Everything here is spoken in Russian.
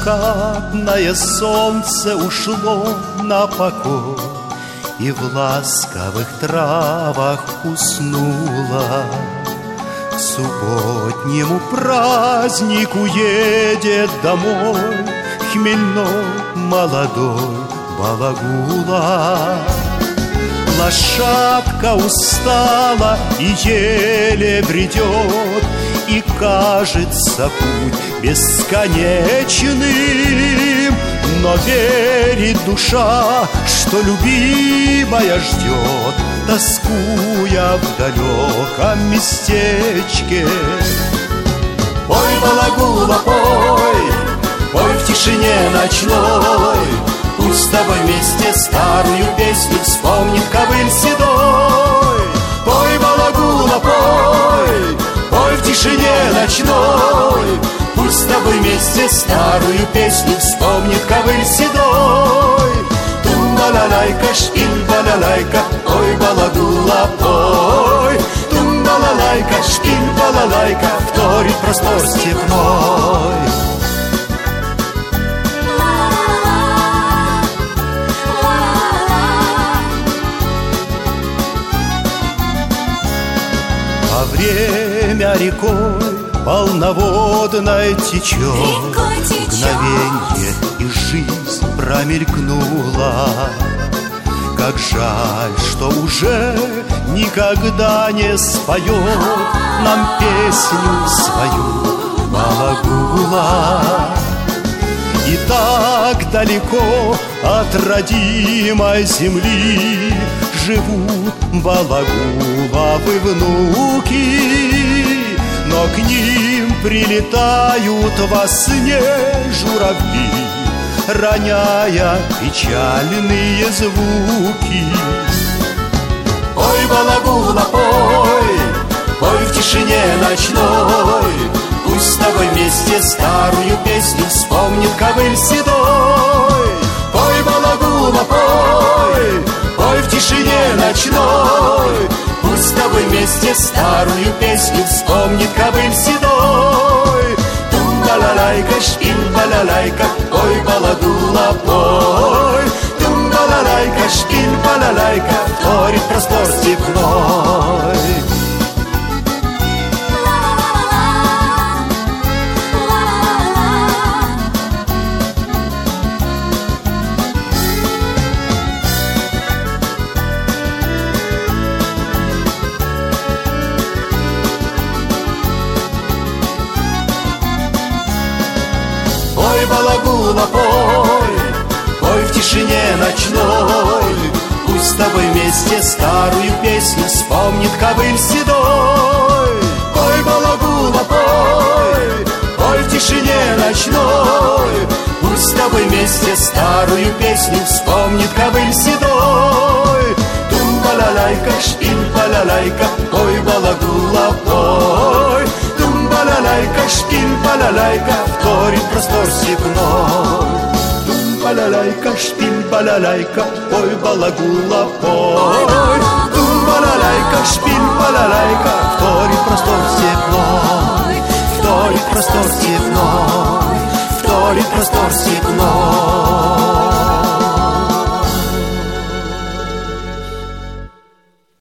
закатное солнце ушло на покой, и в ласковых травах уснула. К субботнему празднику едет домой хмельной молодой балагула. Лошадка устала и еле бредет, и кажется путь бесконечным, но верит душа, что любимая ждет, тоскуя в далеком местечке. Пой, балагула, пой, пой в тишине ночной, пусть с тобой вместе старую песню вспомнит ковыль седой. Пой, балагула, пой, пой в тишине ночной, пусть с тобой вместе старую песню вспомнит ковыль седой. Тум-балалайка, шпиль-балалайка, ой, балагула, пой. Тум-балалайка, шпиль-балалайка, вторит простор степной. А время рекой полноводной течет, мгновенье и жизнь промелькнула. Как жаль, что уже никогда не споет нам песню свою балагула. И так далеко от родимой земли живут балагуловы внуки, но к ним прилетают во сне журавли, роняя печальные звуки. Ой, балагула, пой, пой в тишине ночной, пусть с тобой вместе старую песню вспомнит ковыль седой. Пой, балагула, пой, пой в тишине ночной, пусть с тобой вместе старую песню вспомнит ковыль седой. Тум-балалайка, шпиль-балалайка, ой, балагула, пой. Тум-балалайка, шпиль-балалайка, вторит простор степной. Пой, балагула, пой, пой в тишине ночной, пусть с тобой вместе старую песню вспомнит ковыль седой. Пой, балагула, пой, пой в тишине ночной, пусть с тобой вместе старую песню вспомнит ковыль седой. Тум-балалайка, шпиль-балалайка, ой, балагула, пой. Тум-балалайка, шпиль-балалайка, вторит простор степной. Тум-балалайка, шпиль-балалайка, ой, балагула, пой. Тум-балалайка, шпиль-балалайка, вторит простор степной. Вторит простор степной, вторит простор степной.